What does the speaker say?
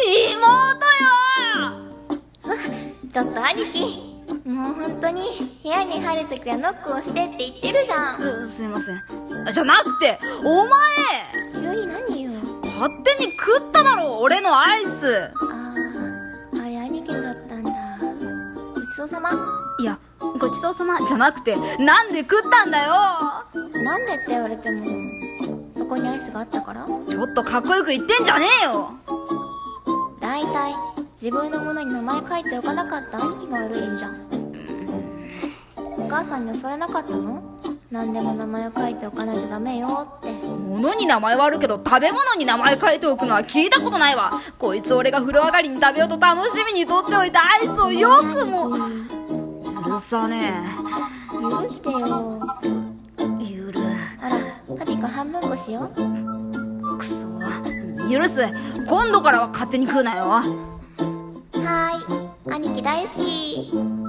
ちょっと兄貴、もう本当に部屋に入るときはノックをしてって言ってるじゃん。 すいません。じゃなくて、お前急に何よ。 勝手に食っただろ、俺のアイス。 あれ兄貴だったんだ。ごちそうさま。 いや、ごちそうさまじゃなくて、なんで食ったんだよ。 なんでって言われても、そこにアイスがあったから。 ちょっとかっこよく言ってんじゃねえよ。 だいたい自分のものに名前書いておかなかった兄貴が悪いんじゃん。お母さんに教わらなかったの？何でも名前を書いておかないとダメよって。 物に名前はあるけど、食べ物に名前書いておくのは聞いたことないわ。こいつ俺が風呂上がりに食べようと楽しみにとっておいたアイスをよくも。うるさねえ。許してよ。あら、パピコ半分こしよう。 くそ、許す。今度からは勝手に食うなよ。 はーい、兄貴大好き。